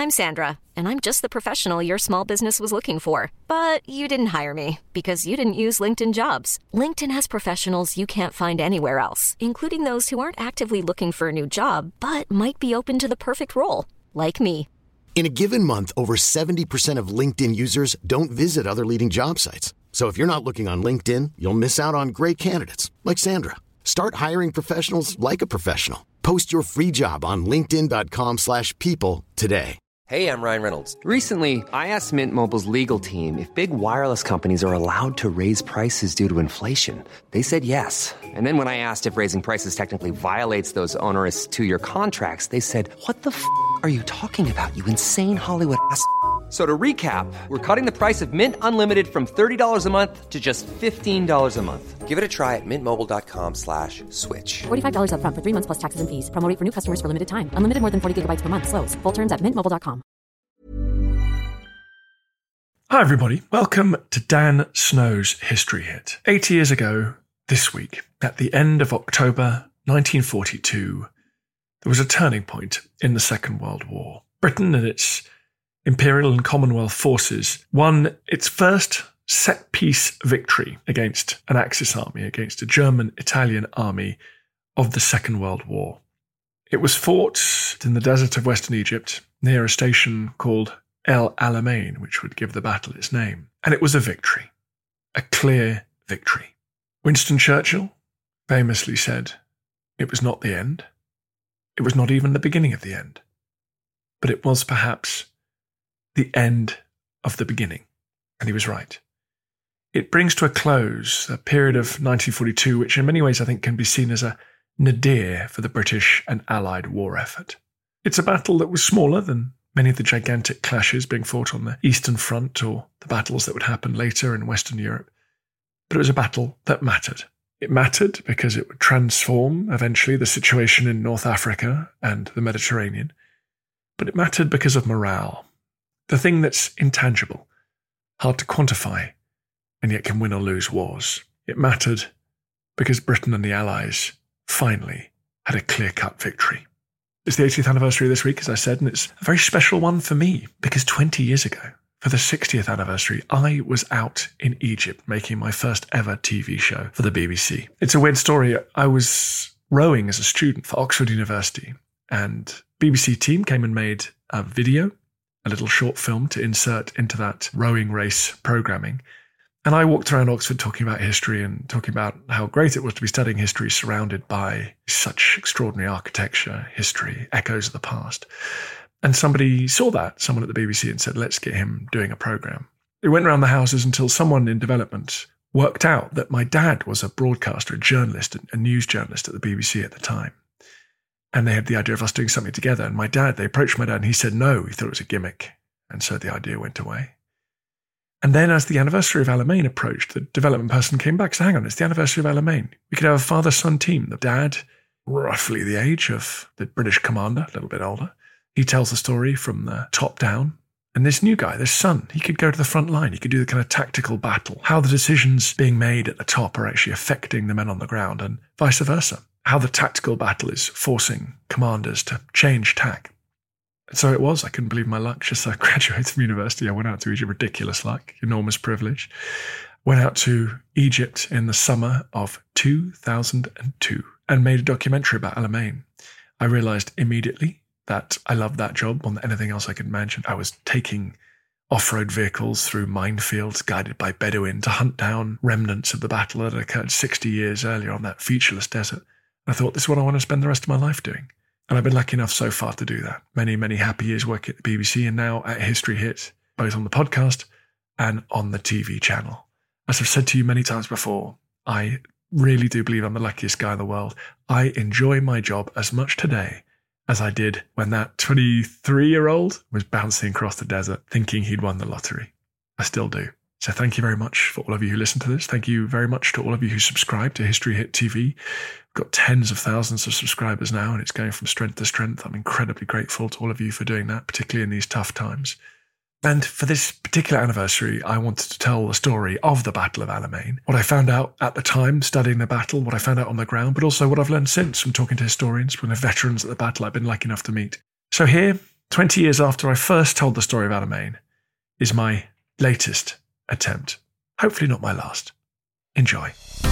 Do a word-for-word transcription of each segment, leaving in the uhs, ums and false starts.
I'm Sandra, and I'm just the professional your small business was looking for. But you didn't hire me because you didn't use LinkedIn Jobs. LinkedIn has professionals you can't find anywhere else, including those who aren't actively looking for a new job, but might be open to the perfect role, like me. In a given month, over seventy percent of LinkedIn users don't visit other leading job sites. So if you're not looking on LinkedIn, you'll miss out on great candidates like Sandra. Start hiring professionals like a professional. Post your free job on linkedin.com slash people today. Hey, I'm Ryan Reynolds. Recently, I asked Mint Mobile's legal team if big wireless companies are allowed to raise prices due to inflation. They said yes. And then when I asked if raising prices technically violates those onerous two-year contracts, they said, what the f*** are you talking about, you insane Hollywood ass f- So to recap, we're cutting the price of Mint Unlimited from thirty dollars a month to just fifteen dollars a month. Give it a try at mintmobile.com slash switch. forty-five dollars up front for three months plus taxes and fees. Promo rate for new customers for limited time. Unlimited more than forty gigabytes per month. Slows full terms at mint mobile dot com. Hi everybody, welcome to Dan Snow's History Hit. eighty years ago this week, at the end of October nineteen forty-two, there was a turning point in the Second World War. Britain and its Imperial and Commonwealth forces won its first set-piece victory against an Axis army, against a German-Italian army of the Second World War. It was fought in the desert of Western Egypt near a station called El Alamein, which would give the battle its name. And it was a victory, a clear victory. Winston Churchill famously said, it was not the end. It was not even the beginning of the end. But it was perhaps the end of the beginning. And he was right. It brings to a close a period of nineteen forty-two, which in many ways I think can be seen as a nadir for the British and Allied war effort. It's a battle that was smaller than many of the gigantic clashes being fought on the Eastern Front or the battles that would happen later in Western Europe. But it was a battle that mattered. It mattered because it would transform eventually the situation in North Africa and the Mediterranean. But it mattered because of morale. The thing that's intangible, hard to quantify, and yet can win or lose wars. It mattered because Britain and the Allies finally had a clear-cut victory. It's the eightieth anniversary this week, as I said, and it's a very special one for me, because twenty years ago, for the sixtieth anniversary, I was out in Egypt making my first ever T V show for the B B C. It's a weird story. I was rowing as a student for Oxford University, and B B C team came and made a video, a little short film to insert into that rowing race programming. And I walked around Oxford talking about history and talking about how great it was to be studying history surrounded by such extraordinary architecture, history, echoes of the past. And somebody saw that, someone at the B B C, and said, let's get him doing a program. It went around the houses until someone in development worked out that my dad was a broadcaster, a journalist, a news journalist at the B B C at the time. And they had the idea of us doing something together. And my dad, they approached my dad and he said no, he thought it was a gimmick. And so the idea went away. And then as the anniversary of Alamein approached, the development person came back and said, hang on, it's the anniversary of Alamein. We could have a father-son team. The dad, roughly the age of the British commander, a little bit older. He tells the story from the top down. And this new guy, this son, he could go to the front line. He could do the kind of tactical battle, how the decisions being made at the top are actually affecting the men on the ground and vice versa. How the tactical battle is forcing commanders to change tack. And so it was. I couldn't believe my luck. Just as I graduated from university, I went out to Egypt. Ridiculous luck, enormous privilege. Went out to Egypt in the summer of two thousand two and made a documentary about Alamein. I realized immediately that I loved that job more than anything else I could imagine. I was taking off-road vehicles through minefields guided by Bedouin to hunt down remnants of the battle that had occurred sixty years earlier on that featureless desert. I thought, this is what I want to spend the rest of my life doing. And I've been lucky enough so far to do that. Many, many happy years working at the B B C and now at History Hit, both on the podcast and on the T V channel. As I've said to you many times before, I really do believe I'm the luckiest guy in the world. I enjoy my job as much today as I did when that twenty-three-year-old was bouncing across the desert thinking he'd won the lottery. I still do. So thank you very much for all of you who listen to this. Thank you very much to all of you who subscribe to History Hit T V. We've got tens of thousands of subscribers now, and it's going from strength to strength. I'm incredibly grateful to all of you for doing that, particularly in these tough times. And for this particular anniversary, I wanted to tell the story of the Battle of Alamein, what I found out at the time studying the battle, what I found out on the ground, but also what I've learned since from talking to historians, from the veterans at the battle I've been lucky enough to meet. So here, twenty years after I first told the story of Alamein, is my latest attempt. Hopefully not my last. Enjoy.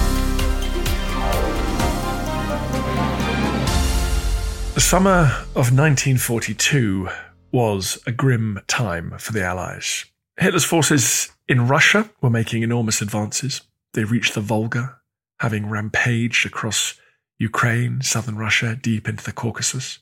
The summer of nineteen forty-two was a grim time for the Allies. Hitler's forces in Russia were making enormous advances. They reached the Volga, having rampaged across Ukraine, southern Russia, deep into the Caucasus.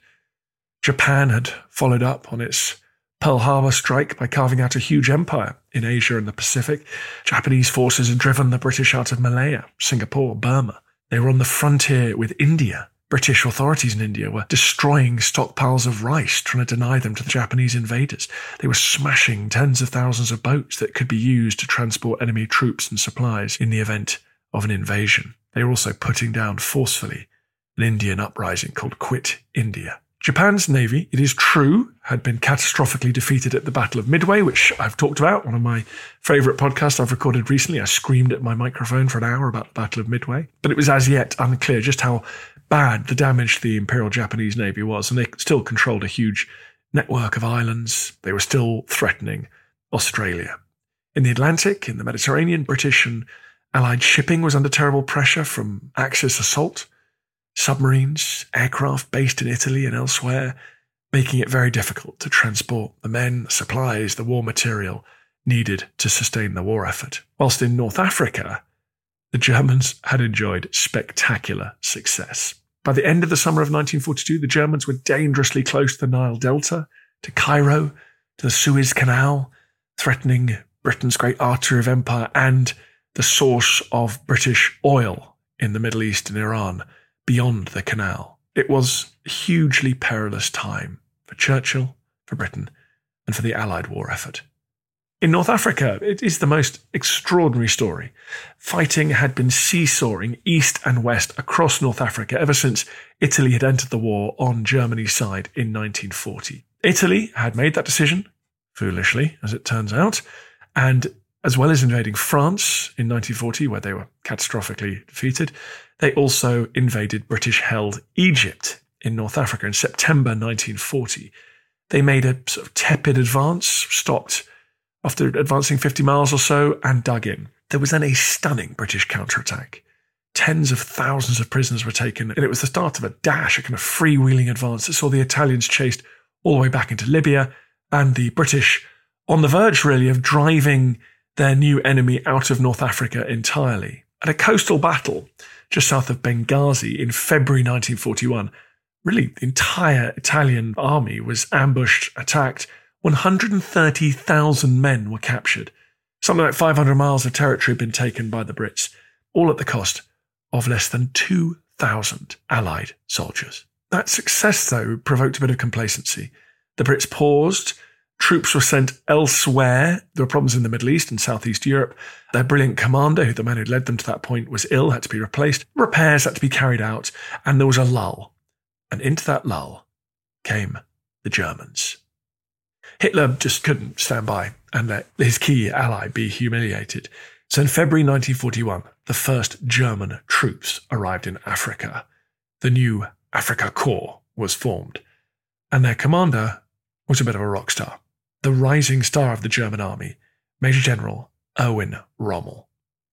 Japan had followed up on its Pearl Harbor strike by carving out a huge empire in Asia and the Pacific. Japanese forces had driven the British out of Malaya, Singapore, Burma. They were on the frontier with India. British authorities in India were destroying stockpiles of rice, trying to deny them to the Japanese invaders. They were smashing tens of thousands of boats that could be used to transport enemy troops and supplies in the event of an invasion. They were also putting down forcefully an Indian uprising called Quit India. Japan's navy, it is true, had been catastrophically defeated at the Battle of Midway, which I've talked about, one of my favourite podcasts I've recorded recently. I screamed at my microphone for an hour about the Battle of Midway. But it was as yet unclear just how bad the damage to the Imperial Japanese Navy was, and they still controlled a huge network of islands. They were still threatening Australia. In the Atlantic, in the Mediterranean, British and Allied shipping was under terrible pressure from Axis assault. Submarines, aircraft based in Italy and elsewhere, making it very difficult to transport the men, the supplies, the war material needed to sustain the war effort. Whilst in North Africa, the Germans had enjoyed spectacular success. By the end of the summer of nineteen forty-two, the Germans were dangerously close to the Nile Delta, to Cairo, to the Suez Canal, threatening Britain's great artery of empire and the source of British oil in the Middle East and Iran beyond the canal. It was a hugely perilous time for Churchill, for Britain, and for the Allied war effort. In North Africa, it is the most extraordinary story. Fighting had been seesawing east and west across North Africa ever since Italy had entered the war on Germany's side in nineteen forty. Italy had made that decision, foolishly, as it turns out, and as well as invading France in nineteen forty, where they were catastrophically defeated, they also invaded British-held Egypt in North Africa in September nineteen forty. They made a sort of tepid advance, stopped after advancing fifty miles or so, and dug in. There was then a stunning British counterattack. Tens of thousands of prisoners were taken, and it was the start of a dash, a kind of freewheeling advance that saw the Italians chased all the way back into Libya, and the British on the verge, really, of driving their new enemy out of North Africa entirely. At a coastal battle just south of Benghazi in February nineteen forty-one, really the entire Italian army was ambushed, attacked. one hundred thirty thousand men were captured. Something like five hundred miles of territory had been taken by the Brits, all at the cost of less than two thousand Allied soldiers. That success, though, provoked a bit of complacency. The Brits paused. Troops were sent elsewhere. There were problems in the Middle East and Southeast Europe. Their brilliant commander, who the man who led them to that point, was ill, had to be replaced. Repairs had to be carried out, and there was a lull. And into that lull came the Germans. Hitler just couldn't stand by and let his key ally be humiliated. So in February nineteen forty-one, the first German troops arrived in Africa. The new Afrika Korps was formed, and their commander was a bit of a rock star. The rising star of the German army, Major General Erwin Rommel.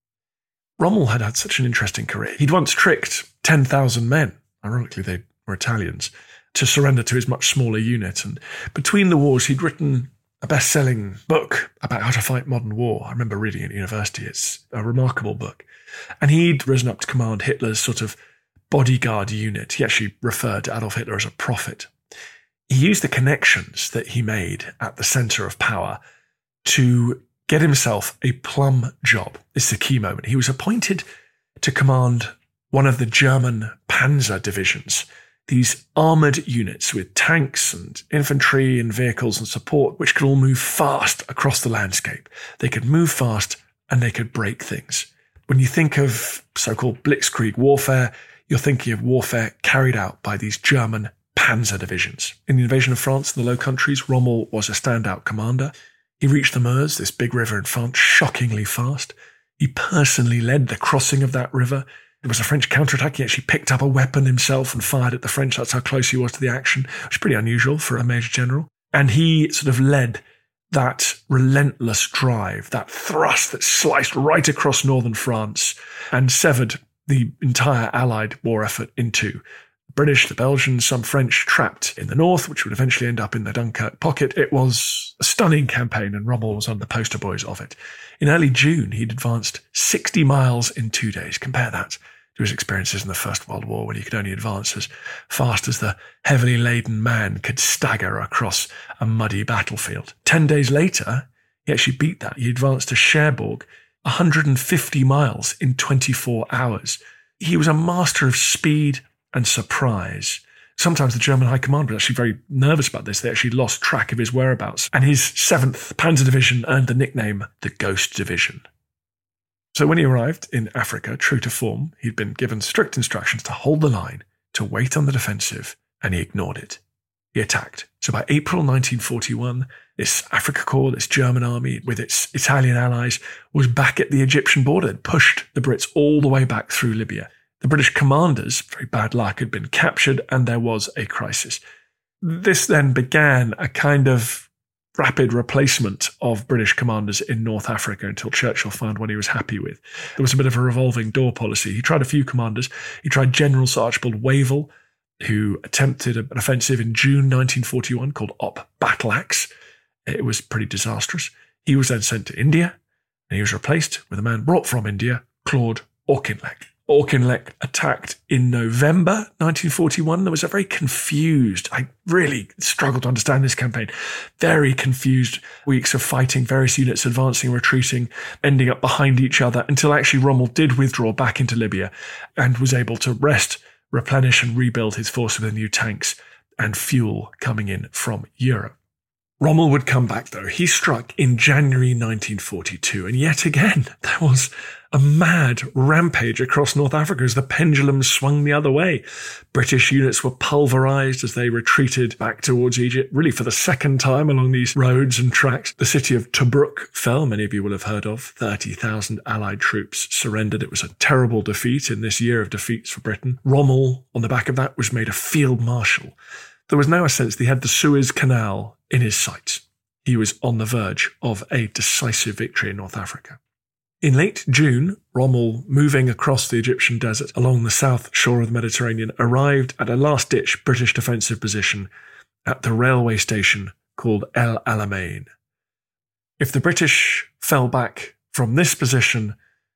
Rommel had had such an interesting career. He'd once tricked ten thousand men, ironically they were Italians, to surrender to his much smaller unit. And between the wars, he'd written a best-selling book about how to fight modern war. I remember reading it at university. It's a remarkable book. And he'd risen up to command Hitler's sort of bodyguard unit. He actually referred to Adolf Hitler as a prophet. He used the connections that he made at the centre of power to get himself a plum job. This is a key moment. He was appointed to command one of the German Panzer divisions, these armoured units with tanks and infantry and vehicles and support, which could all move fast across the landscape. They could move fast and they could break things. When you think of so-called blitzkrieg warfare, you're thinking of warfare carried out by these German Panzer divisions. In the invasion of France and the Low Countries, Rommel was a standout commander. He reached the Meuse, this big river in France, shockingly fast. He personally led the crossing of that river. It was a French counterattack. He actually picked up a weapon himself and fired at the French. That's how close he was to the action, which is pretty unusual for a major general. And he sort of led that relentless drive, that thrust that sliced right across northern France and severed the entire Allied war effort in two. The British, the Belgians, some French trapped in the north, which would eventually end up in the Dunkirk pocket. It was a stunning campaign, and Rommel was one of the poster boys of it. In early June, he'd advanced sixty miles in two days. Compare that to his experiences in the First World War, when he could only advance as fast as the heavily laden man could stagger across a muddy battlefield. Ten days later, he actually beat that. He advanced to Cherbourg one hundred fifty miles in twenty-four hours. He was a master of speed and surprise. Sometimes the German High Command was actually very nervous about this. They actually lost track of his whereabouts. And his seventh Panzer Division earned the nickname the Ghost Division. So when he arrived in Africa, true to form, he'd been given strict instructions to hold the line, to wait on the defensive, and he ignored it. He attacked. So by April nineteen forty-one, this Afrika Korps, this German army with its Italian allies, was back at the Egyptian border. It pushed the Brits all the way back through Libya. The British commanders, very bad luck, had been captured, and there was a crisis. This then began a kind of rapid replacement of British commanders in North Africa until Churchill found one he was happy with. There was a bit of a revolving door policy. He tried a few commanders. He tried General Sir Archibald Wavell, who attempted an offensive in June nineteen forty-one called Op Battle Axe. It was pretty disastrous. He was then sent to India, and he was replaced with a man brought from India, Claude Auchinleck. Auchinleck attacked in November nineteen forty-one. There was a very confused, I really struggled to understand this campaign, very confused weeks of fighting, various units advancing, retreating, ending up behind each other, until actually Rommel did withdraw back into Libya and was able to rest, replenish and rebuild his force with the new tanks and fuel coming in from Europe. Rommel would come back, though. He struck in January nineteen forty-two, and yet again, there was a mad rampage across North Africa as the pendulum swung the other way. British units were pulverized as they retreated back towards Egypt, really for the second time along these roads and tracks. The city of Tobruk fell, many of you will have heard of. thirty thousand Allied troops surrendered. It was a terrible defeat in this year of defeats for Britain. Rommel, on the back of that, was made a field marshal. There was now a sense that he had the Suez Canal in his sights. He was on the verge of a decisive victory in North Africa. In late June, Rommel, moving across the Egyptian desert along the south shore of the Mediterranean, arrived at a last-ditch British defensive position at the railway station called El Alamein. If the British fell back from this position,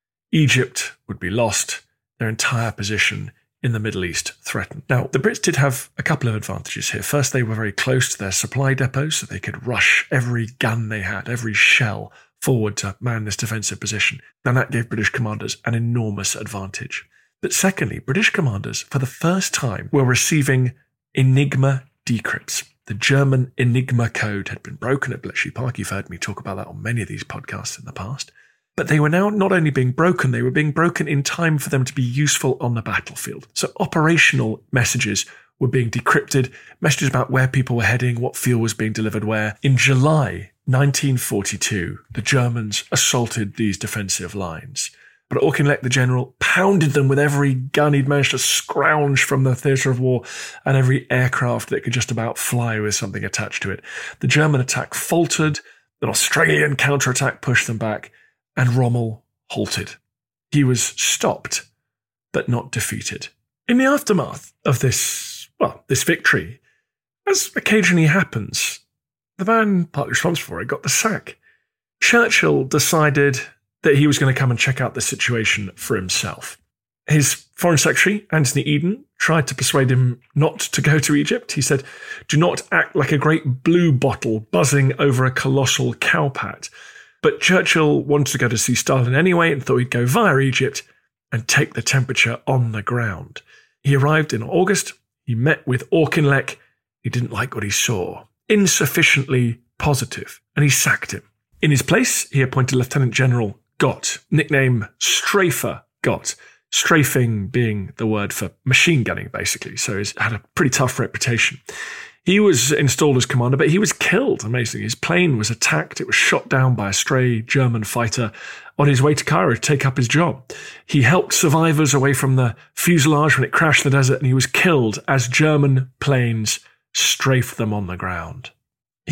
Egypt would be lost, their entire position in the Middle East threatened. Now, the Brits did have a couple of advantages here. First, they were very close to their supply depots, so they could rush every gun they had, every shell, forward to man this defensive position. And that gave British commanders an enormous advantage. But secondly, British commanders, for the first time, were receiving Enigma decrypts. The German Enigma code had been broken at Bletchley Park. You've heard me talk about that on many of these podcasts in the past. But they were now not only being broken, they were being broken in time for them to be useful on the battlefield. So operational messages were being decrypted, messages about where people were heading, what fuel was being delivered where. In July nineteen forty-two, the Germans assaulted these defensive lines. But Auchinleck, the general, pounded them with every gun he'd managed to scrounge from the theatre of war and every aircraft that could just about fly with something attached to it. The German attack faltered, an Australian counterattack pushed them back, and Rommel halted. He was stopped, but not defeated. In the aftermath of this, well, this victory, as occasionally happens, the man partly responsible for it got the sack. Churchill decided that he was going to come and check out the situation for himself. His Foreign Secretary, Anthony Eden, tried to persuade him not to go to Egypt. He said, "Do not act like a great blue bottle buzzing over a colossal cowpat." But Churchill wanted to go to see Stalin anyway and thought he'd go via Egypt and take the temperature on the ground. He arrived in August. He met with Auchinleck. He didn't like what he saw. Insufficiently positive. And he sacked him. In his place, he appointed Lieutenant General Gott, nickname Strafer Gott. Strafing being the word for machine gunning, basically. So he's had a pretty tough reputation. He was installed as commander, but he was killed, amazingly. His plane was attacked. It was shot down by a stray German fighter on his way to Cairo to take up his job. He helped survivors away from the fuselage when it crashed in the desert, and he was killed as German planes strafed them on the ground.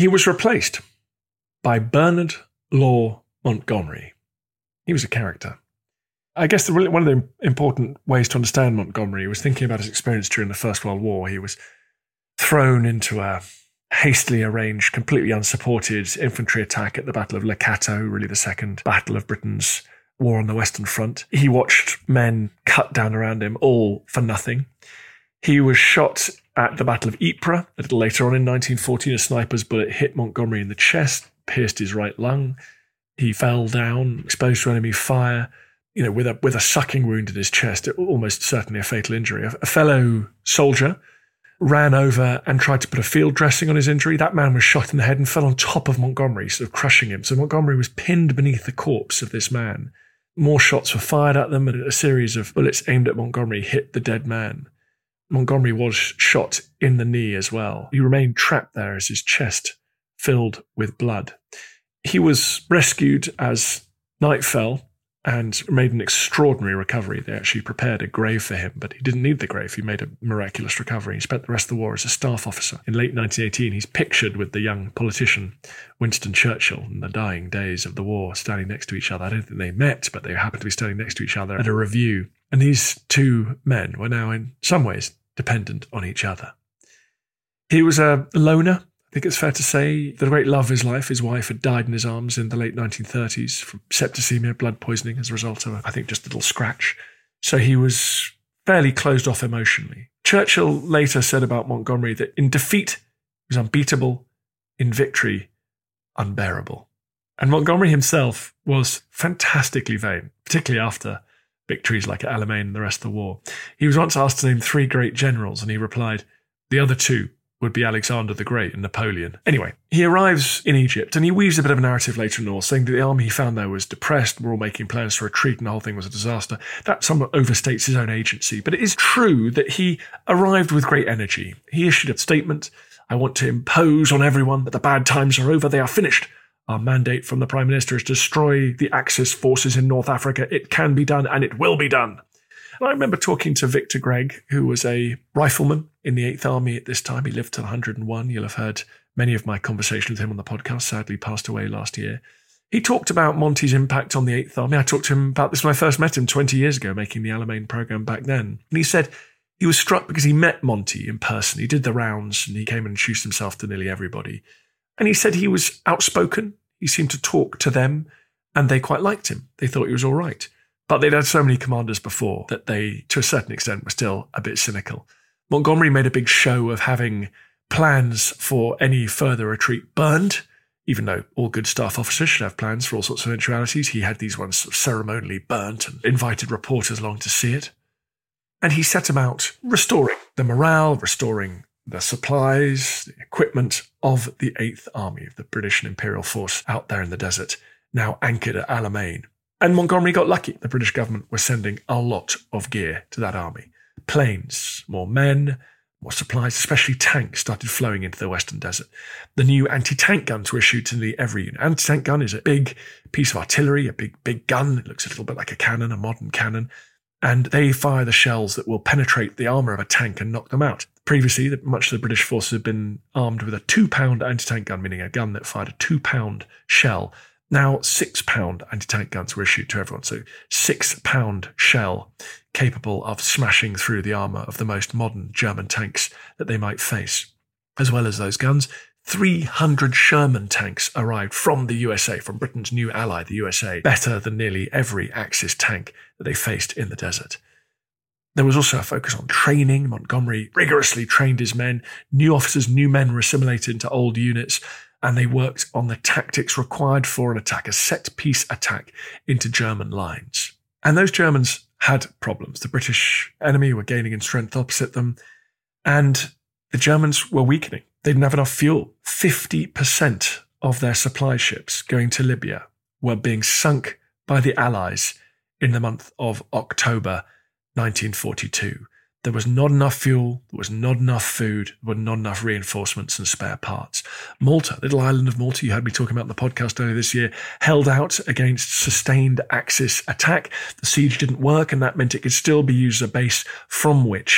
he was replaced by Bernard Law Montgomery. He was a character. I guess the, one of the important ways to understand Montgomery was thinking about his experience during the First World War. He was thrown into a hastily arranged, completely unsupported infantry attack at the Battle of Le Cateau, really the second battle of Britain's war on the Western Front. He watched men cut down around him, all for nothing. He was shot at the Battle of Ypres a little later on in nineteen fourteen. A sniper's bullet hit Montgomery in the chest, pierced his right lung. He fell down, exposed to enemy fire, you know, with a with a sucking wound in his chest, almost certainly a fatal injury. A, a fellow soldier ran over and tried to put a field dressing on his injury. That man was shot in the head and fell on top of Montgomery, sort of crushing him. So Montgomery was pinned beneath the corpse of this man. More shots were fired at them, and a series of bullets aimed at Montgomery hit the dead man. Montgomery was shot in the knee as well. He remained trapped there as his chest filled with blood. He was rescued as night fell and made an extraordinary recovery. They actually prepared a grave for him, but he didn't need the grave. He made a miraculous recovery. He spent the rest of the war as a staff officer. In late nineteen eighteen, he's pictured with the young politician Winston Churchill in the dying days of the war, standing next to each other. I don't think they met, but they happened to be standing next to each other at a review. And these two men were now in some ways dependent on each other. He was a loner. I think it's fair to say the great love of his life, his wife, had died in his arms in the late nineteen thirties from septicemia, blood poisoning as a result of, I think, just a little scratch. So he was fairly closed off emotionally. Churchill later said about Montgomery that in defeat he was unbeatable, in victory unbearable. And Montgomery himself was fantastically vain, particularly after victories like at Alamein and the rest of the war. He was once asked to name three great generals, and he replied, the other two would be Alexander the Great and Napoleon. Anyway, he arrives in Egypt, and he weaves a bit of a narrative later in all, saying that the army he found there was depressed, were all making plans to retreat, and the whole thing was a disaster. That somewhat overstates his own agency, but it is true that he arrived with great energy. He issued a statement, I want to impose on everyone that the bad times are over, they are finished. Our mandate from the Prime Minister is to destroy the Axis forces in North Africa. It can be done, and it will be done. And I remember talking to Victor Gregg, who was a rifleman in the eighth Army at this time. He lived till one hundred and one. You'll have heard many of my conversations with him on the podcast. Sadly passed away last year. He talked about Monty's impact on the eighth Army. I talked to him about this when I first met him twenty years ago, making the Alamein program back then. And he said he was struck because he met Monty in person. He did the rounds, and he came and introduced himself to nearly everybody. And he said he was outspoken. He seemed to talk to them, and they quite liked him. They thought he was all right. But they'd had so many commanders before that they, to a certain extent, were still a bit cynical. Montgomery made a big show of having plans for any further retreat burned, even though all good staff officers should have plans for all sorts of eventualities. He had these ones sort of ceremonially burnt and invited reporters along to see it. And he set about restoring the morale, restoring the supplies, the equipment of the eighth Army, of the British and Imperial force out there in the desert, now anchored at Alamein. And Montgomery got lucky. The British government was sending a lot of gear to that army. Planes, more men, more supplies, especially tanks, started flowing into the Western Desert. The new anti-tank guns were issued to nearly every unit. Anti-tank gun is a big piece of artillery, a big, big gun. It looks a little bit like a cannon, a modern cannon. And they fire the shells that will penetrate the armour of a tank and knock them out. Previously, much of the British forces had been armed with a two-pound anti-tank gun, meaning a gun that fired a two-pound shell. Now, six-pound anti-tank guns were issued to everyone, so six-pound shell capable of smashing through the armour of the most modern German tanks that they might face. As well as those guns, three hundred Sherman tanks arrived from the U S A, from Britain's new ally, the U S A, better than nearly every Axis tank that they faced in the desert. There was also a focus on training. Montgomery rigorously trained his men. New officers, new men were assimilated into old units, and they worked on the tactics required for an attack, a set-piece attack into German lines. And those Germans had problems. The British enemy were gaining in strength opposite them, and the Germans were weakening. They didn't have enough fuel. fifty percent of their supply ships going to Libya were being sunk by the Allies in the month of October nineteen forty-two. There was not enough fuel, there was not enough food, there were not enough reinforcements and spare parts. Malta, little island of Malta, you heard me talking about in the podcast earlier this year, held out against sustained Axis attack. The siege didn't work, and that meant it could still be used as a base from which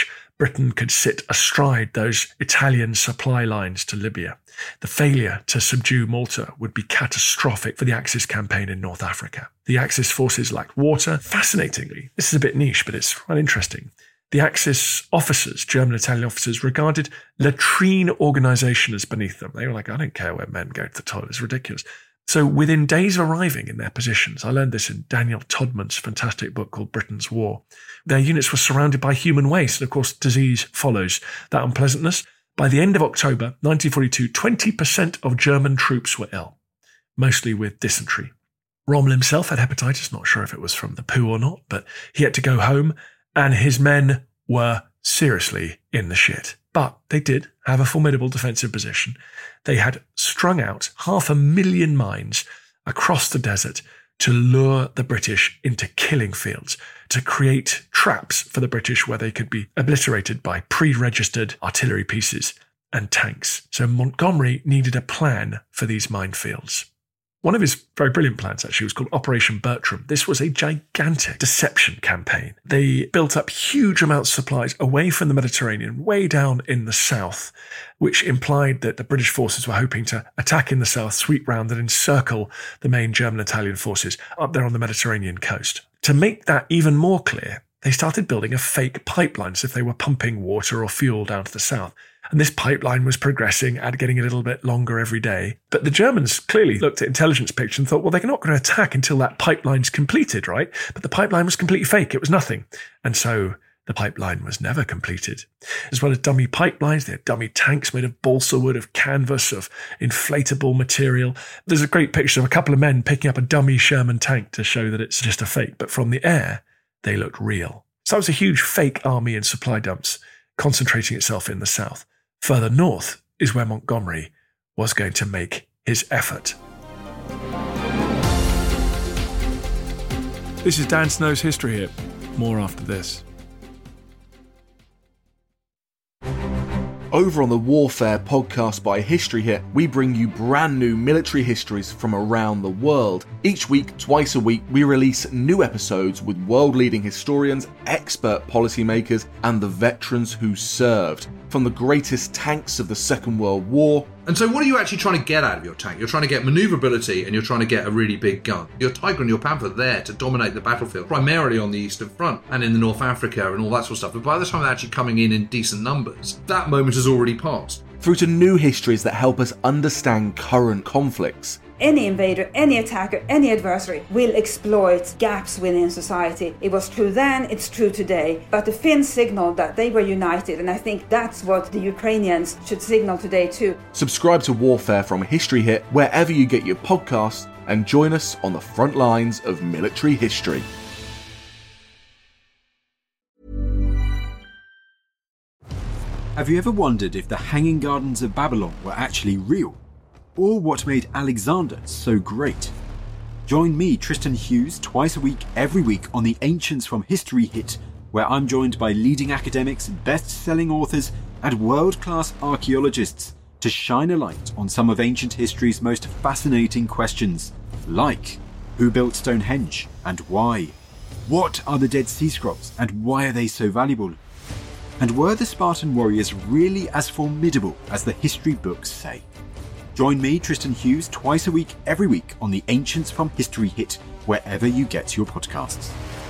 Britain could sit astride those Italian supply lines to Libya. The failure to subdue Malta would be catastrophic for the Axis campaign in North Africa. The Axis forces lacked water. Fascinatingly, this is a bit niche, but it's quite interesting. The Axis officers, German Italian officers, regarded latrine organisation as beneath them. They were like, I don't care where men go to the toilet, it's ridiculous. So within days of arriving in their positions, I learned this in Daniel Todman's fantastic book called Britain's War, their units were surrounded by human waste, and of course disease follows that unpleasantness. By the end of October nineteen forty-two, twenty percent of German troops were ill, mostly with dysentery. Rommel himself had hepatitis, not sure if it was from the poo or not, but he had to go home, and his men were seriously in the shit. But they did have a formidable defensive position. They had strung out half a million mines across the desert to lure the British into killing fields, to create traps for the British where they could be obliterated by pre-registered artillery pieces and tanks. So Montgomery needed a plan for these minefields. One of his very brilliant plans, actually, was called Operation Bertram. This was a gigantic deception campaign. They built up huge amounts of supplies away from the Mediterranean, way down in the south, which implied that the British forces were hoping to attack in the south, sweep round and encircle the main German-Italian forces up there on the Mediterranean coast. To make that even more clear, they started building a fake pipeline as if they were pumping water or fuel down to the south. And this pipeline was progressing and getting a little bit longer every day. But the Germans clearly looked at intelligence pictures and thought, well, they're not going to attack until that pipeline's completed, right? But the pipeline was completely fake. It was nothing. And so the pipeline was never completed. As well as dummy pipelines, they had dummy tanks made of balsa wood, of canvas, of inflatable material. There's a great picture of a couple of men picking up a dummy Sherman tank to show that it's just a fake. But from the air, they looked real. So that was a huge fake army and supply dumps concentrating itself in the south. Further north is where Montgomery was going to make his effort. This is Dan Snow's History Hit. More after this. Over on the Warfare podcast by History Hit, we bring you brand new military histories from around the world. Each week, twice a week, we release new episodes with world-leading historians, expert policymakers, and the veterans who served. From the greatest tanks of the Second World War. And so what are you actually trying to get out of your tank? You're trying to get manoeuvrability and you're trying to get a really big gun. Your Tiger and your Panther are there to dominate the battlefield, primarily on the Eastern Front and in the North Africa and all that sort of stuff. But by the time they're actually coming in in decent numbers, that moment has already passed. Through to new histories that help us understand current conflicts. Any invader, any attacker, any adversary will exploit gaps within society. It was true then, it's true today. But the Finns signaled that they were united, and I think that's what the Ukrainians should signal today too. Subscribe to Warfare from History Hit wherever you get your podcasts and join us on the front lines of military history. Have you ever wondered if the Hanging Gardens of Babylon were actually real? Or what made Alexander so great? Join me, Tristan Hughes, twice a week, every week on the Ancients from History Hit, where I'm joined by leading academics, best-selling authors, and world-class archaeologists to shine a light on some of ancient history's most fascinating questions, like who built Stonehenge and why? What are the Dead Sea Scrolls and why are they so valuable? And were the Spartan warriors really as formidable as the history books say? Join me, Tristan Hughes, twice a week, every week on the Ancients from History Hit, wherever you get your podcasts.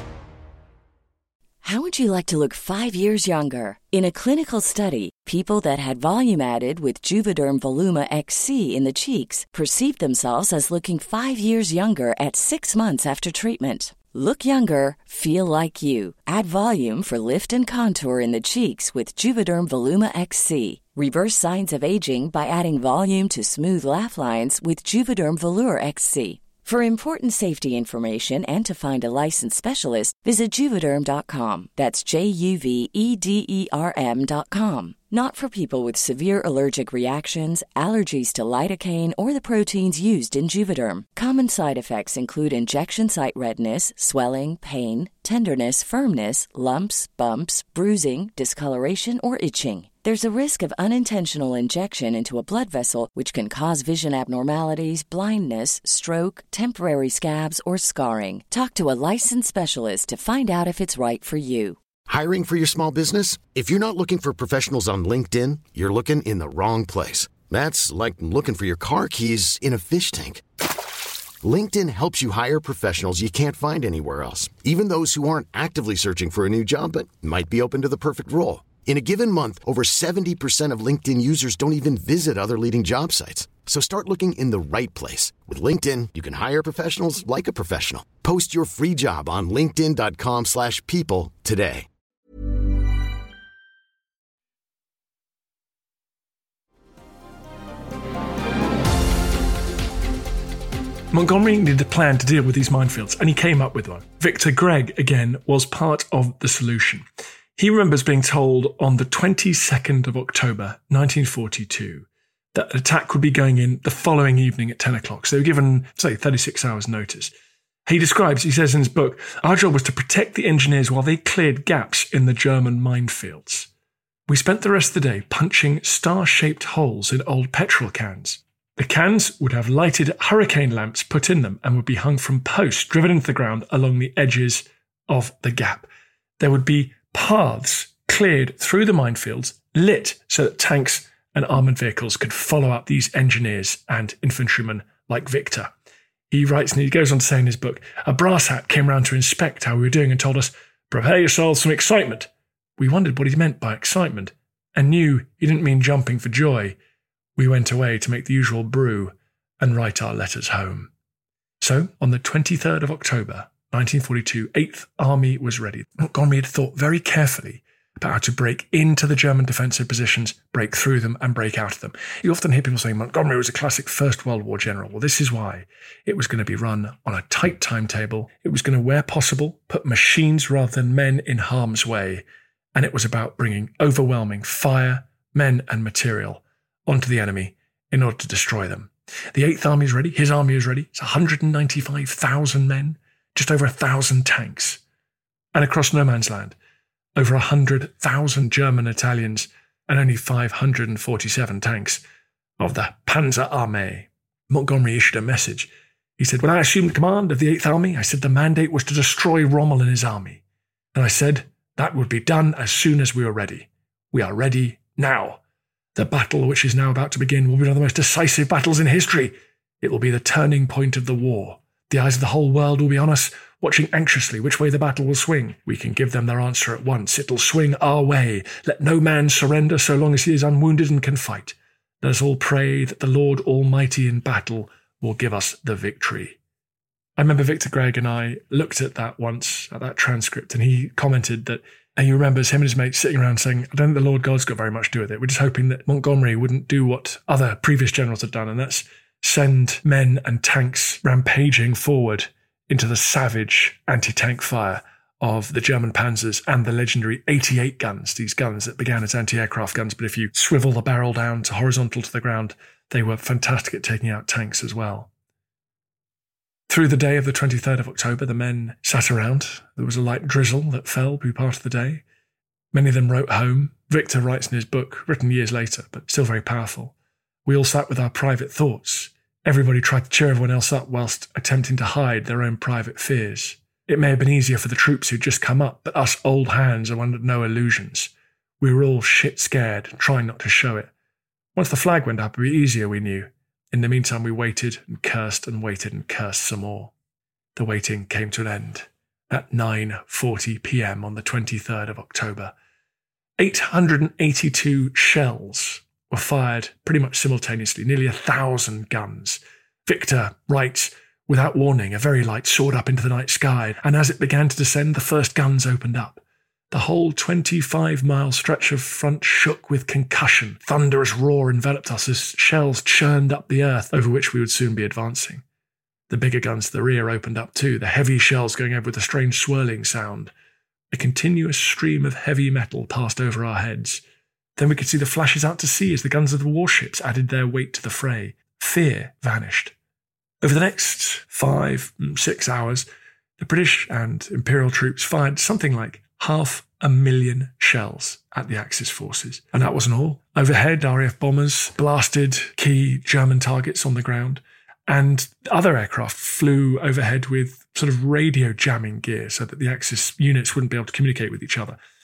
How would you like to look five years younger? In a clinical study, people that had volume added with Juvederm Voluma X C in the cheeks perceived themselves as looking five years younger at six months after treatment. Look younger, feel like you. Add volume for lift and contour in the cheeks with Juvederm Voluma X C. Reverse signs of aging by adding volume to smooth laugh lines with Juvederm Volure X C. For important safety information and to find a licensed specialist, visit Juvederm dot com. That's J U V E D E R M dot com. Not for people with severe allergic reactions, allergies to lidocaine, or the proteins used in Juvederm. Common side effects include injection site redness, swelling, pain, tenderness, firmness, lumps, bumps, bruising, discoloration, or itching. There's a risk of unintentional injection into a blood vessel, which can cause vision abnormalities, blindness, stroke, temporary scabs, or scarring. Talk to a licensed specialist to find out if it's right for you. Hiring for your small business? If you're not looking for professionals on LinkedIn, you're looking in the wrong place. That's like looking for your car keys in a fish tank. LinkedIn helps you hire professionals you can't find anywhere else, even those who aren't actively searching for a new job but might be open to the perfect role. In a given month, over seventy percent of LinkedIn users don't even visit other leading job sites. So start looking in the right place. With LinkedIn, you can hire professionals like a professional. Post your free job on linkedin.com slash people today. Montgomery needed a plan to deal with these minefields, and he came up with one. Victor Gregg, again, was part of the solution. He remembers being told on the twenty-second of October, nineteen forty-two, that an attack would be going in the following evening at ten o'clock. So they were given, say, thirty-six hours notice. He describes, he says in his book, our job was to protect the engineers while they cleared gaps in the German minefields. We spent the rest of the day punching star-shaped holes in old petrol cans. The cans would have lighted hurricane lamps put in them and would be hung from posts driven into the ground along the edges of the gap. There would be paths cleared through the minefields, lit so that tanks and armoured vehicles could follow up these engineers and infantrymen like Victor. He writes, and he goes on to say in his book, a brass hat came round to inspect how we were doing and told us, prepare yourselves some excitement. We wondered what he meant by excitement and knew he didn't mean jumping for joy. We went away to make the usual brew and write our letters home. So, on the twenty-third of October, nineteen forty-two, eighth Army was ready. Montgomery had thought very carefully about how to break into the German defensive positions, break through them, and break out of them. You often hear people saying Montgomery was a classic First World War general. Well, this is why. It was going to be run on a tight timetable. It was going to, where possible, put machines rather than men in harm's way. And it was about bringing overwhelming fire, men, and material onto the enemy in order to destroy them. The eighth Army is ready. His army is ready. It's one hundred ninety-five thousand men, just over one thousand tanks. And across no man's land, over one hundred thousand German Italians and only five hundred forty-seven tanks of the Panzer Armee. Montgomery issued a message. He said, when I assumed command of the eighth Army, I said the mandate was to destroy Rommel and his army. And I said that would be done as soon as we were ready. We are ready now. The battle which is now about to begin will be one of the most decisive battles in history. It will be the turning point of the war. The eyes of the whole world will be on us, watching anxiously which way the battle will swing. We can give them their answer at once. It'll swing our way. Let no man surrender so long as he is unwounded and can fight. Let us all pray that the Lord Almighty in battle will give us the victory. I remember Victor Gregg and I looked at that once, at that transcript, and he commented that, and he remembers him and his mates sitting around saying, I don't think the Lord God's got very much to do with it. We're just hoping that Montgomery wouldn't do what other previous generals had done, and that's send men and tanks rampaging forward into the savage anti-tank fire of the German panzers and the legendary eighty-eight guns, these guns that began as anti-aircraft guns, but if you swivel the barrel down to horizontal to the ground, they were fantastic at taking out tanks as well. Through the day of the twenty-third of October, the men sat around. There was a light drizzle that fell through part of the day. Many of them wrote home. Victor writes in his book, written years later, but still very powerful. We all sat with our private thoughts. Everybody tried to cheer everyone else up whilst attempting to hide their own private fears. It may have been easier for the troops who'd just come up, but us old hands are under no illusions. We were all shit scared, trying not to show it. Once the flag went up, it would be easier, we knew. In the meantime, we waited and cursed and waited and cursed some more. The waiting came to an end at nine forty p.m. on the twenty-third of October. eight hundred eighty-two shells were fired pretty much simultaneously, nearly a thousand guns. Victor writes, without warning, a very light soared up into the night sky, and as it began to descend, the first guns opened up. The whole twenty-five mile stretch of front shook with concussion. Thunderous roar enveloped us as shells churned up the earth over which we would soon be advancing. The bigger guns to the rear opened up too, the heavy shells going over with a strange swirling sound. A continuous stream of heavy metal passed over our heads. Then we could see the flashes out to sea as the guns of the warships added their weight to the fray. Fear vanished. Over the next five, six hours, the British and Imperial troops fired something like half a million shells at the Axis forces. And that wasn't all. Overhead, R A F bombers blasted key German targets on the ground, and other aircraft flew overhead with sort of radio jamming gear so that the Axis units wouldn't be able to communicate with each other.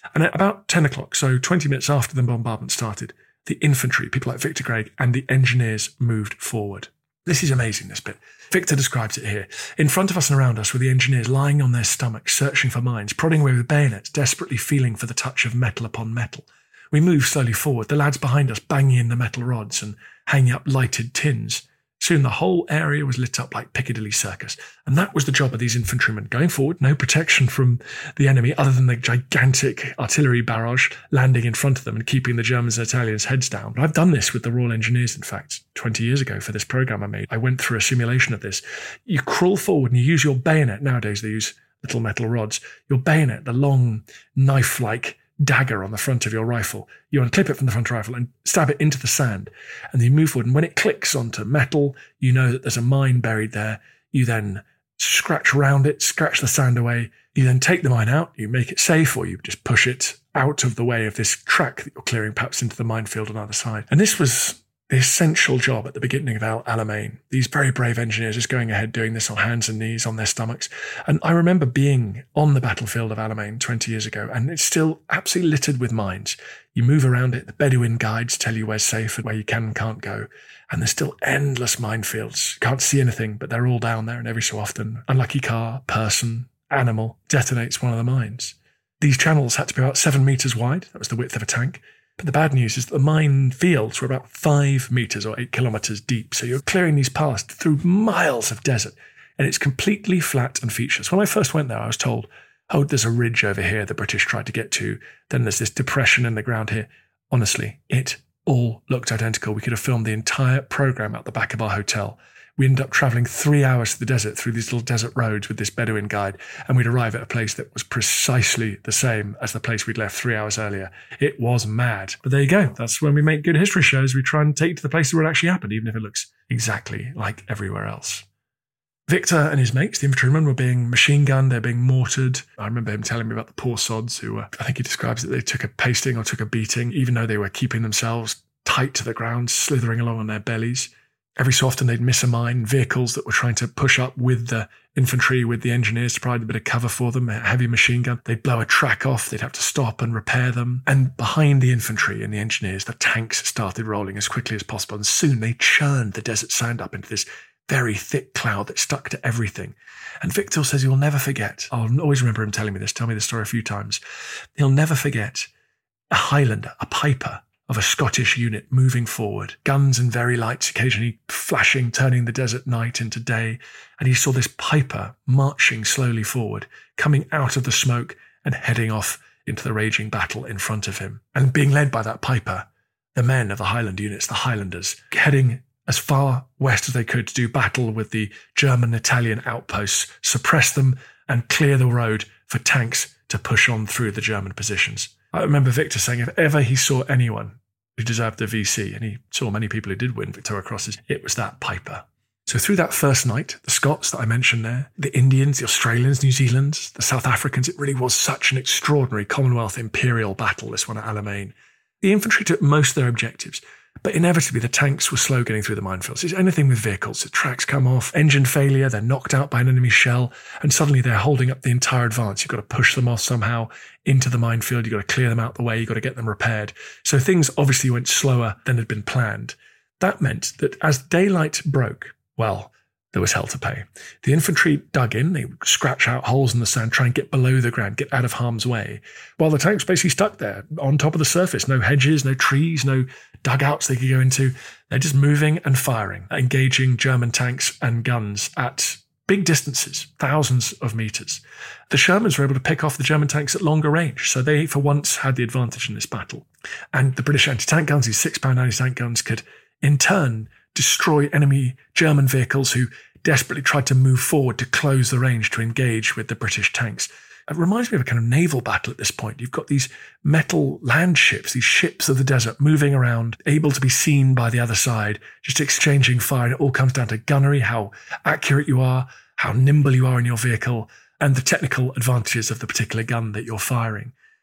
And at about ten o'clock, so twenty minutes after the bombardment started, the infantry, people like Victor Gregg, and the engineers moved forward. This is amazing, this bit. Victor describes it here. In front of us and around us were the engineers lying on their stomachs, searching for mines, prodding away with bayonets, desperately feeling for the touch of metal upon metal. We moved slowly forward, the lads behind us banging in the metal rods and hanging up lighted tins. Soon the whole area was lit up like Piccadilly Circus. And that was the job of these infantrymen. Going forward, no protection from the enemy other than the gigantic artillery barrage landing in front of them and keeping the Germans and Italians' heads down. But I've done this with the Royal Engineers, in fact, twenty years ago for this programme I made. I went through a simulation of this. You crawl forward and you use your bayonet. Nowadays they use little metal rods. Your bayonet, the long knife-like dagger on the front of your rifle. You unclip it from the front rifle and stab it into the sand. And then you move forward. And when it clicks onto metal, you know that there's a mine buried there. You then scratch around it, scratch the sand away. You then take the mine out. You make it safe, or you just push it out of the way of this track that you're clearing, perhaps into the minefield on either side. And this was the essential job at the beginning of Al Alamein. These very brave engineers just going ahead doing this on hands and knees, on their stomachs. And I remember being on the battlefield of Alamein twenty years ago, and it's still absolutely littered with mines. You move around it, the Bedouin guides tell you where's safe and where you can and can't go. And there's still endless minefields. You can't see anything, but they're all down there, and every so often, unlucky car, person, animal detonates one of the mines. These channels had to be about seven metres wide. That was the width of a tank. But the bad news is that the mine fields were about five metres or eight kilometres deep. So you're clearing these paths through miles of desert, and it's completely flat and featureless. When I first went there, I was told, oh, there's a ridge over here the British tried to get to. Then there's this depression in the ground here. Honestly, it all looked identical. We could have filmed the entire programme out the back of our hotel. We ended up travelling three hours to the desert through these little desert roads with this Bedouin guide, and we'd arrive at a place that was precisely the same as the place we'd left three hours earlier. It was mad. But there you go. That's when we make good history shows. We try and take to the places where it actually happened, even if it looks exactly like everywhere else. Victor and his mates, the infantrymen, were being machine gunned, they're being mortared. I remember him telling me about the poor sods who were, I think he describes it, they took a pasting or took a beating, even though they were keeping themselves tight to the ground, slithering along on their bellies. Every so often they'd miss a mine, vehicles that were trying to push up with the infantry, with the engineers to provide a bit of cover for them, a heavy machine gun. They'd blow a track off, they'd have to stop and repair them. And behind the infantry and the engineers, the tanks started rolling as quickly as possible. And soon they churned the desert sand up into this very thick cloud that stuck to everything. And Victor says he'll never forget, I'll always remember him telling me this, tell me this story a few times, he'll never forget a Highlander, a piper, of a Scottish unit moving forward, guns and very lights occasionally flashing, turning the desert night into day. And he saw this piper marching slowly forward, coming out of the smoke and heading off into the raging battle in front of him. And being led by that piper, the men of the Highland units, the Highlanders, heading as far west as they could to do battle with the German Italian outposts, suppress them and clear the road for tanks to push on through the German positions. I remember Victor saying if ever he saw anyone who deserved a V C, and he saw many people who did win Victoria Crosses, it was that piper. So through that first night, the Scots that I mentioned there, the Indians, the Australians, New Zealanders, the South Africans, it really was such an extraordinary Commonwealth imperial battle, this one at Alamein. The infantry took most of their objectives, but inevitably the tanks were slow getting through the minefields. It's anything with vehicles. The tracks come off, engine failure, they're knocked out by an enemy shell, and suddenly they're holding up the entire advance. You've got to push them off somehow into the minefield. You've got to clear them out the way. You've got to get them repaired. So things obviously went slower than had been planned. That meant that as daylight broke, well, there was hell to pay. The infantry dug in, they would scratch out holes in the sand, try and get below the ground, get out of harm's way, while the tanks basically stuck there on top of the surface. No hedges, no trees, no dugouts they could go into. They're just moving and firing, engaging German tanks and guns at big distances, thousands of metres. The Shermans were able to pick off the German tanks at longer range, so they for once had the advantage in this battle. And the British anti-tank guns, these six-pound anti-tank guns, could in turn destroy enemy German vehicles who desperately tried to move forward to close the range to engage with the British tanks. It reminds me of a kind of naval battle at this point. You've got these metal land ships, these ships of the desert moving around, able to be seen by the other side, just exchanging fire. And it all comes down to gunnery, how accurate you are, how nimble you are in your vehicle, and the technical advantages of the particular gun that you're firing.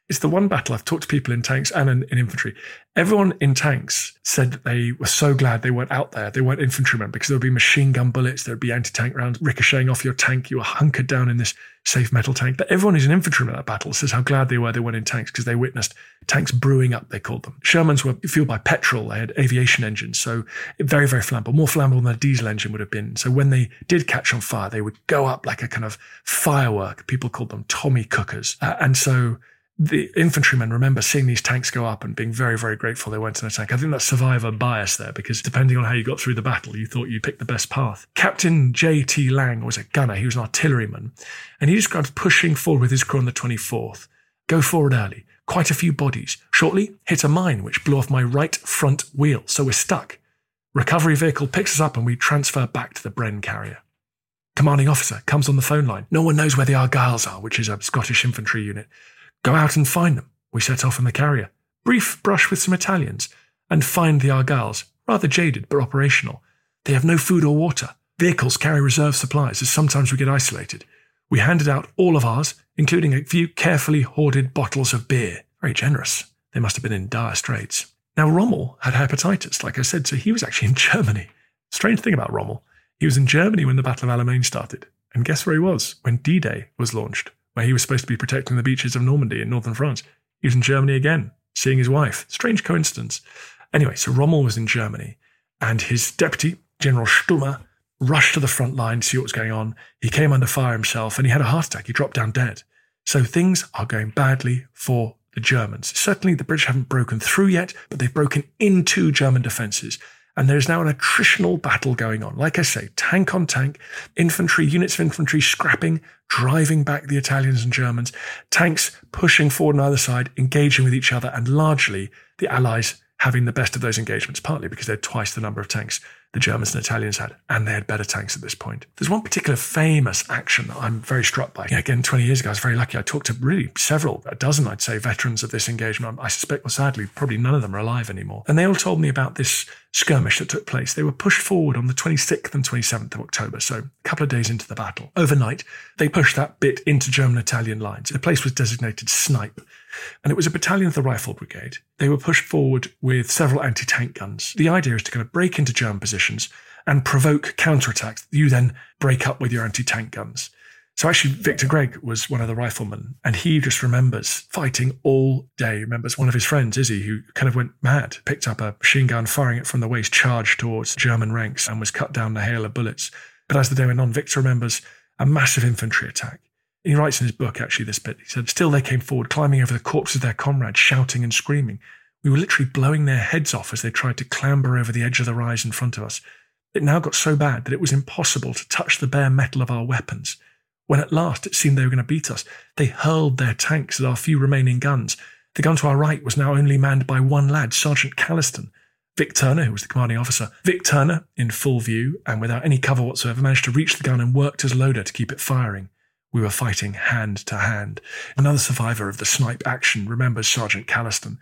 It's the one battle I've talked to people in tanks and in, in infantry. Everyone in tanks said that they were so glad they weren't out there. They weren't infantrymen because there would be machine gun bullets. There would be anti-tank rounds ricocheting off your tank. You were hunkered down in this safe metal tank. But everyone who's an infantryman at that battle says how glad they were they weren't in tanks because they witnessed tanks brewing up, they called them. Shermans were fueled by petrol. They had aviation engines, so very, very flammable, more flammable than a diesel engine would have been. So when they did catch on fire, they would go up like a kind of firework. People called them Tommy cookers. Uh, and so the infantrymen remember seeing these tanks go up and being very, very grateful they weren't in a tank. I think that's survivor bias there, because depending on how you got through the battle, you thought you picked the best path. Captain J T Lang was a gunner. He was an artilleryman. And he described pushing forward with his crew on the twenty-fourth. Go forward early. Quite a few bodies. Shortly, hit a mine which blew off my right front wheel, so we're stuck. Recovery vehicle picks us up and we transfer back to the Bren carrier. Commanding officer comes on the phone line. No one knows where the Argylls are, which is a Scottish infantry unit. Go out and find them. We set off in the carrier. Brief brush with some Italians and find the Argylls, rather jaded but operational. They have no food or water. Vehicles carry reserve supplies, as sometimes we get isolated. We handed out all of ours, including a few carefully hoarded bottles of beer. Very generous. They must have been in dire straits. Now, Rommel had hepatitis, like I said, so he was actually in Germany. Strange thing about Rommel, he was in Germany when the Battle of Alamein started. And guess where he was when D-Day was launched, where he was supposed to be protecting the beaches of Normandy in northern France. He was in Germany again, seeing his wife. Strange coincidence. Anyway, so Rommel was in Germany, and his deputy, General Stummer, rushed to the front line to see what was going on. He came under fire himself, and he had a heart attack. He dropped down dead. So things are going badly for the Germans. Certainly the British haven't broken through yet, but they've broken into German defences. And there is now an attritional battle going on. Like I say, tank on tank, infantry, units of infantry scrapping, driving back the Italians and Germans, tanks pushing forward on either side, engaging with each other, and largely the Allies having the best of those engagements, partly because they had twice the number of tanks the Germans and Italians had, and they had better tanks at this point. There's one particular famous action that I'm very struck by. Yeah, again, twenty years ago, I was very lucky. I talked to really several, a dozen, I'd say, veterans of this engagement. I suspect, well, sadly, probably none of them are alive anymore. And they all told me about this skirmish that took place. They were pushed forward on the twenty-sixth and twenty-seventh of October, so a couple of days into the battle. Overnight, they pushed that bit into German-Italian lines. The place was designated Snipe, and it was a battalion of the Rifle Brigade. They were pushed forward with several anti-tank guns. The idea is to kind of break into German positions and provoke counterattacks. You then break up with your anti-tank guns. So actually, Victor Gregg was one of the riflemen, and he just remembers fighting all day. He remembers one of his friends, Izzy, who kind of went mad, picked up a machine gun, firing it from the waist, charged towards German ranks, and was cut down the hail of bullets. But as the day went on, Victor remembers a massive infantry attack. He writes in his book, actually, this bit. He said, still they came forward, climbing over the corpses of their comrades, shouting and screaming. We were literally blowing their heads off as they tried to clamber over the edge of the rise in front of us. It now got so bad that it was impossible to touch the bare metal of our weapons. When at last it seemed they were going to beat us, they hurled their tanks at our few remaining guns. The gun to our right was now only manned by one lad, Sergeant Calliston. Vic Turner, who was the commanding officer. Vic Turner, in full view and without any cover whatsoever, managed to reach the gun and worked as loader to keep it firing. We were fighting hand to hand. Another survivor of the snipe action remembers Sergeant Calliston.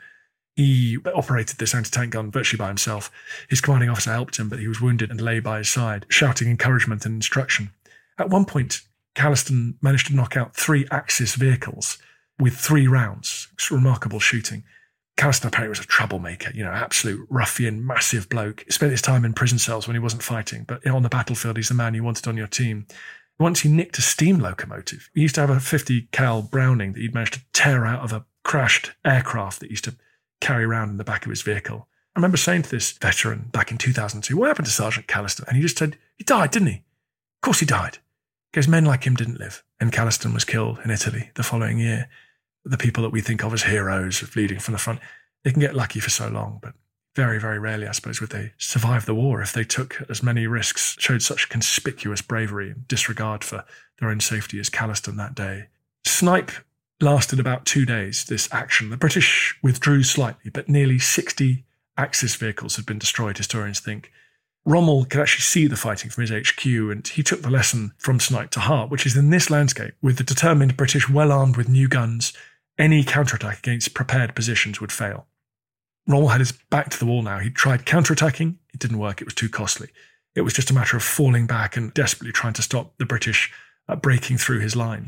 He operated this anti-tank gun virtually by himself. His commanding officer helped him, but he was wounded and lay by his side, shouting encouragement and instruction. At one point, Calliston managed to knock out three Axis vehicles with three rounds. It's remarkable shooting. Calliston apparently was a troublemaker, you know, absolute ruffian, massive bloke. He spent his time in prison cells when he wasn't fighting, but on the battlefield, he's the man you wanted on your team. Once he nicked a steam locomotive. He used to have a fifty cal Browning that he'd managed to tear out of a crashed aircraft that he used to carry around in the back of his vehicle. I remember saying to this veteran back in two thousand two, what happened to Sergeant Calliston? And he just said, he died, didn't he? Of course he died. Because men like him didn't live. And Calliston was killed in Italy the following year. The people that we think of as heroes of leading from the front, they can get lucky for so long, but very, very rarely, I suppose, would they survive the war if they took as many risks, showed such conspicuous bravery and disregard for their own safety as Calliston that day. Snipe lasted about two days, this action. The British withdrew slightly, but nearly sixty Axis vehicles had been destroyed, historians think. Rommel could actually see the fighting from his H Q, and he took the lesson from Snipe to heart, which is in this landscape, with the determined British well armed with new guns, any counterattack against prepared positions would fail. Rommel had his back to the wall now. He'd tried counterattacking. It didn't work. It was too costly. It was just a matter of falling back and desperately trying to stop the British uh, breaking through his lines.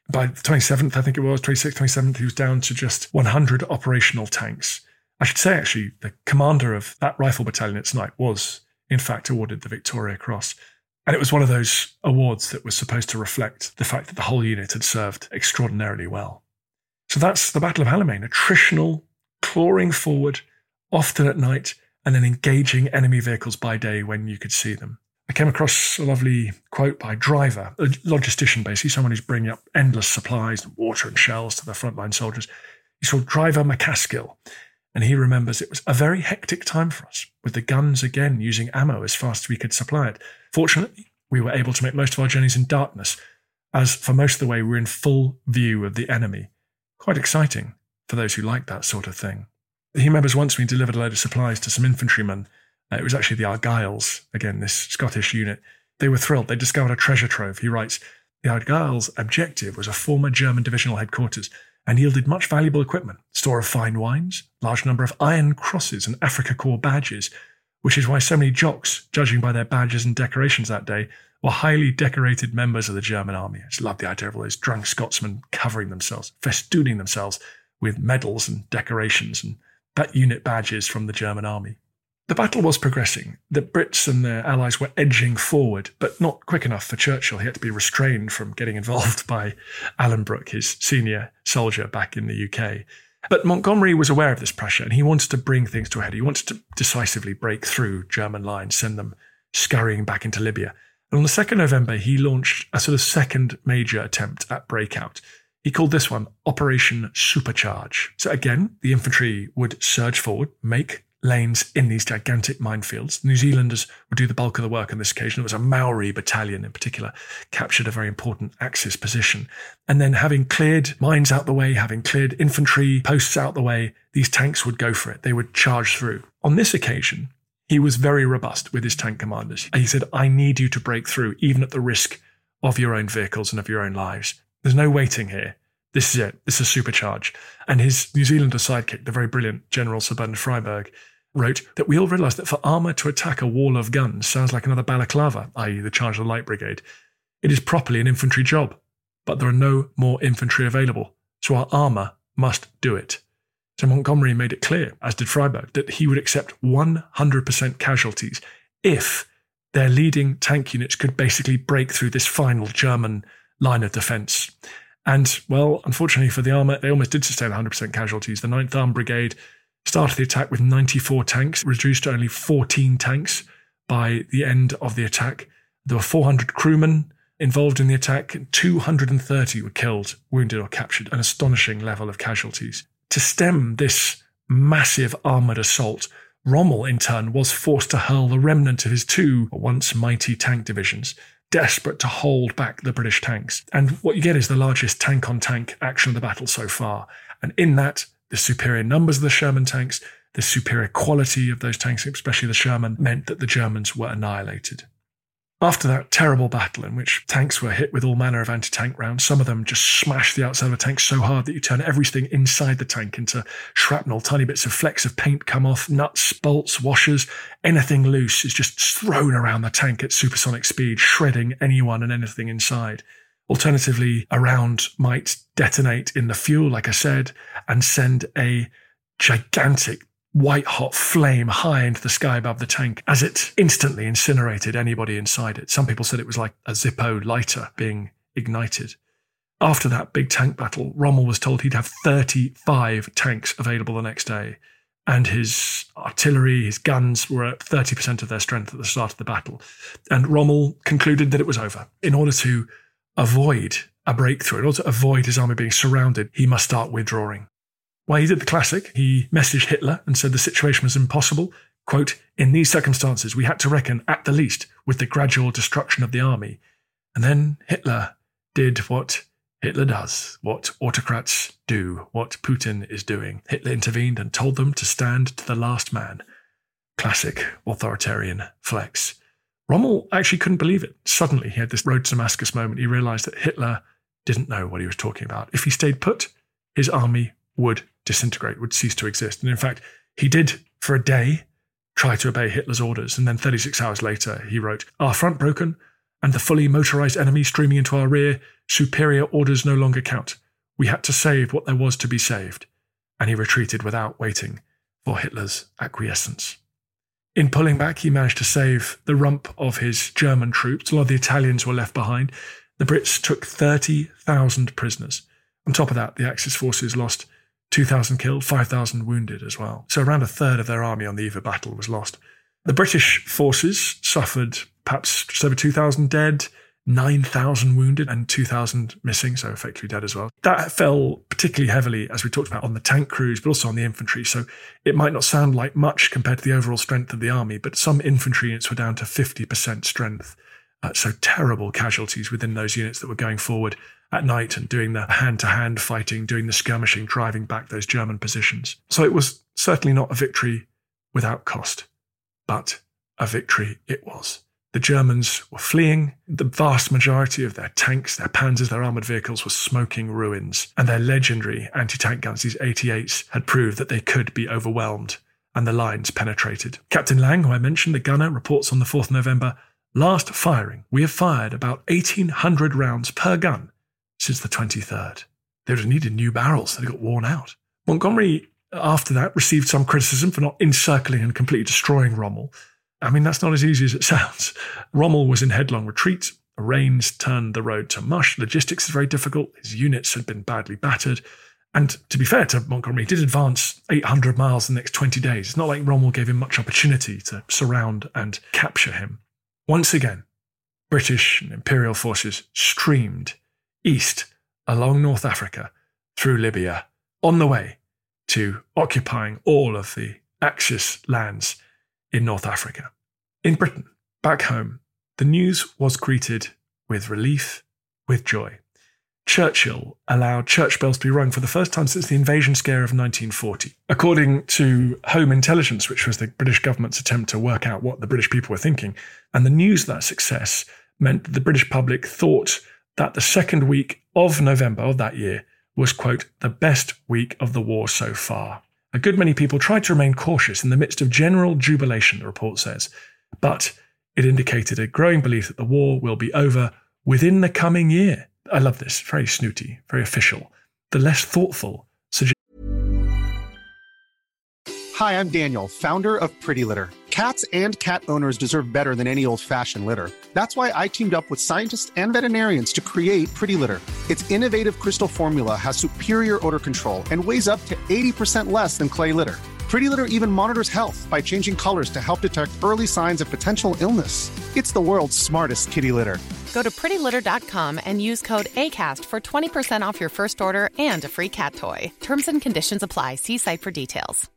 By the twenty-seventh, I think it was, twenty-sixth, twenty-seventh, he was down to just one hundred operational tanks. I should say, actually, the commander of that rifle battalion at Snipe was, in fact, awarded the Victoria Cross. And it was one of those awards that was supposed to reflect the fact that the whole unit had served extraordinarily well. So that's the Battle of Alamein, attritional, clawing forward, often at night, and then engaging enemy vehicles by day when you could see them. I came across a lovely quote by Driver, a logistician basically, someone who's bringing up endless supplies, water and shells to the frontline soldiers. He's called Driver McCaskill, and he remembers it was a very hectic time for us, with the guns again using ammo as fast as we could supply it. Fortunately, we were able to make most of our journeys in darkness, as for most of the way we were in full view of the enemy. Quite exciting for those who like that sort of thing. He remembers once we delivered a load of supplies to some infantrymen. Uh, it was actually the Argylls, again, this Scottish unit. They were thrilled. They discovered a treasure trove. He writes, the Argylls' objective was a former German divisional headquarters and yielded much valuable equipment, store of fine wines, large number of iron crosses and Africa Corps badges, which is why so many jocks, judging by their badges and decorations that day, were highly decorated members of the German army. I just love the idea of all those drunk Scotsmen covering themselves, festooning themselves with medals and decorations and that unit badges from the German army. The battle was progressing. The Brits and their allies were edging forward, but not quick enough for Churchill. He had to be restrained from getting involved by Alan Brooke, his senior soldier back in the U K. But Montgomery was aware of this pressure, and he wanted to bring things to a head. He wanted to decisively break through German lines, send them scurrying back into Libya. And on the second of November, he launched a sort of second major attempt at breakout. He called this one Operation Supercharge. So again, the infantry would surge forward, make lanes in these gigantic minefields. New Zealanders would do the bulk of the work on this occasion. It was a Maori battalion in particular, captured a very important Axis position. And then having cleared mines out the way, having cleared infantry posts out the way, these tanks would go for it. They would charge through. On this occasion, he was very robust with his tank commanders. He said, I need you to break through, even at the risk of your own vehicles and of your own lives. There's no waiting here. This is it. This is a supercharge. And his New Zealander sidekick, the very brilliant General Sir Bernard Freyberg, wrote that we all realise that for armour to attack a wall of guns sounds like another balaclava, that is the charge of the Light Brigade. It is properly an infantry job, but there are no more infantry available, so our armour must do it. So Montgomery made it clear, as did Freyberg, that he would accept one hundred percent casualties if their leading tank units could basically break through this final German line of defence. And, well, unfortunately for the armour, they almost did sustain one hundred percent casualties. The ninth Armoured Brigade started the attack with ninety-four tanks, reduced to only fourteen tanks by the end of the attack. There were four hundred crewmen involved in the attack, and two hundred thirty were killed, wounded or captured, an astonishing level of casualties. To stem this massive armoured assault, Rommel, in turn, was forced to hurl the remnant of his two once mighty tank divisions, desperate to hold back the British tanks. And what you get is the largest tank-on-tank action of the battle so far. And in that, the superior numbers of the Sherman tanks, the superior quality of those tanks, especially the Sherman, meant that the Germans were annihilated. After that terrible battle in which tanks were hit with all manner of anti-tank rounds, some of them just smashed the outside of a tank so hard that you turn everything inside the tank into shrapnel, tiny bits of flecks of paint come off, nuts, bolts, washers, anything loose is just thrown around the tank at supersonic speed, shredding anyone and anything inside. Alternatively, a round might detonate in the fuel, like I said, and send a gigantic white-hot flame high into the sky above the tank as it instantly incinerated anybody inside it. Some people said it was like a Zippo lighter being ignited. After that big tank battle, Rommel was told he'd have thirty-five tanks available the next day, and his artillery, his guns were at thirty percent of their strength at the start of the battle. And Rommel concluded that it was over. In order to avoid a breakthrough, in order to avoid his army being surrounded, he must start withdrawing. Well, he did the classic. He messaged Hitler and said the situation was impossible. Quote, in these circumstances, we had to reckon, at the least, with the gradual destruction of the army. And then Hitler did what Hitler does, what autocrats do, what Putin is doing. Hitler intervened and told them to stand to the last man. Classic authoritarian flex. Rommel actually couldn't believe it. Suddenly, he had this road to Damascus moment. He realized that Hitler didn't know what he was talking about. If he stayed put, his army would disintegrate, would cease to exist. And in fact, he did, for a day, try to obey Hitler's orders. And then thirty-six hours later, he wrote, our front broken and the fully motorised enemy streaming into our rear, superior orders no longer count. We had to save what there was to be saved. And he retreated without waiting for Hitler's acquiescence. In pulling back, he managed to save the rump of his German troops. A lot of the Italians were left behind. The Brits took thirty thousand prisoners. On top of that, the Axis forces lost two thousand killed, five thousand wounded as well. So around a third of their army on the eve of battle was lost. The British forces suffered perhaps just over two thousand dead, nine thousand wounded and two thousand missing, so effectively dead as well. That fell particularly heavily, as we talked about, on the tank crews, but also on the infantry. So it might not sound like much compared to the overall strength of the army, but some infantry units were down to fifty percent strength. Uh, so terrible casualties within those units that were going forward at night and doing the hand-to-hand fighting, doing the skirmishing, driving back those German positions. So it was certainly not a victory without cost, but a victory it was. The Germans were fleeing. The vast majority of their tanks, their panzers, their armoured vehicles were smoking ruins, and their legendary anti-tank guns, these eighty-eights, had proved that they could be overwhelmed, and the lines penetrated. Captain Lang, who I mentioned, the gunner, reports on the fourth of November, "Last firing, we have fired about eighteen hundred rounds per gun since the twenty-third. They would have needed new barrels, they got worn out." Montgomery, after that, received some criticism for not encircling and completely destroying Rommel. I mean, that's not as easy as it sounds. Rommel was in headlong retreat. The rains turned the road to mush. Logistics is very difficult. His units had been badly battered. And to be fair to Montgomery, he did advance eight hundred miles in the next twenty days. It's not like Rommel gave him much opportunity to surround and capture him. Once again, British and Imperial forces streamed east along North Africa through Libya on the way to occupying all of the Axis lands in North Africa. In Britain, back home, the news was greeted with relief, with joy. Churchill allowed church bells to be rung for the first time since the invasion scare of nineteen forty. According to Home Intelligence, which was the British government's attempt to work out what the British people were thinking, and the news of that success meant that the British public thought that the second week of November of that year was, quote, the best week of the war so far. A good many people tried to remain cautious in the midst of general jubilation, the report says, but it indicated a growing belief that the war will be over within the coming year. I love this. Very snooty, very official. The less thoughtful suggest. Hi, I'm Daniel, founder of Pretty Litter. Cats and cat owners deserve better than any old-fashioned litter. That's why I teamed up with scientists and veterinarians to create Pretty Litter. Its innovative crystal formula has superior odor control and weighs up to eighty percent less than clay litter. Pretty Litter even monitors health by changing colors to help detect early signs of potential illness. It's the world's smartest kitty litter. Go to pretty litter dot com and use code ACAST for twenty percent off your first order and a free cat toy. Terms and conditions apply. See site for details.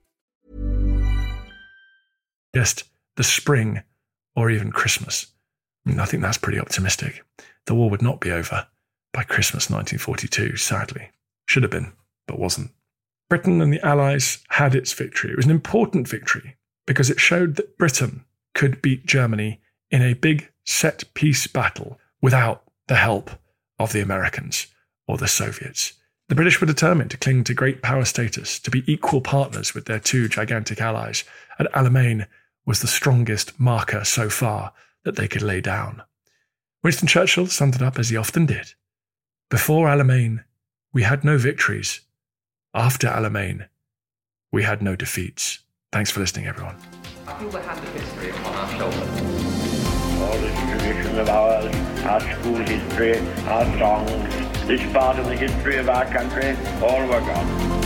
Just the spring or even Christmas. I think that's pretty optimistic. The war would not be over by Christmas nineteen forty-two, sadly. Should have been, but wasn't. Britain and the Allies had its victory. It was an important victory because it showed that Britain could beat Germany in a big set-piece battle without the help of the Americans or the Soviets. The British were determined to cling to great power status, to be equal partners with their two gigantic allies, and Alamein was the strongest marker so far that they could lay down. Winston Churchill summed it up as he often did. Before Alamein, we had no victories. After Alamein, we had no defeats. Thanks for listening, everyone. I feel we have the history upon our shoulders. All this tradition of ours, our school history, our songs, this part of the history of our country, all were gone.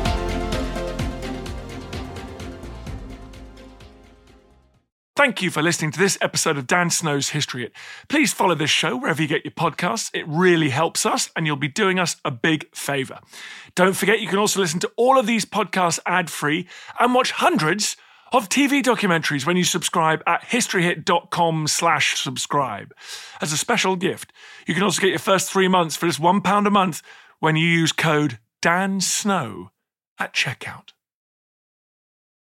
Thank you for listening to this episode of Dan Snow's History Hit. Please follow this show wherever you get your podcasts. It really helps us, and you'll be doing us a big favour. Don't forget, you can also listen to all of these podcasts ad-free and watch hundreds of T V documentaries when you subscribe at historyhit.com slash subscribe. As a special gift, you can also get your first three months for just one pound a month when you use code DANSNOW at checkout.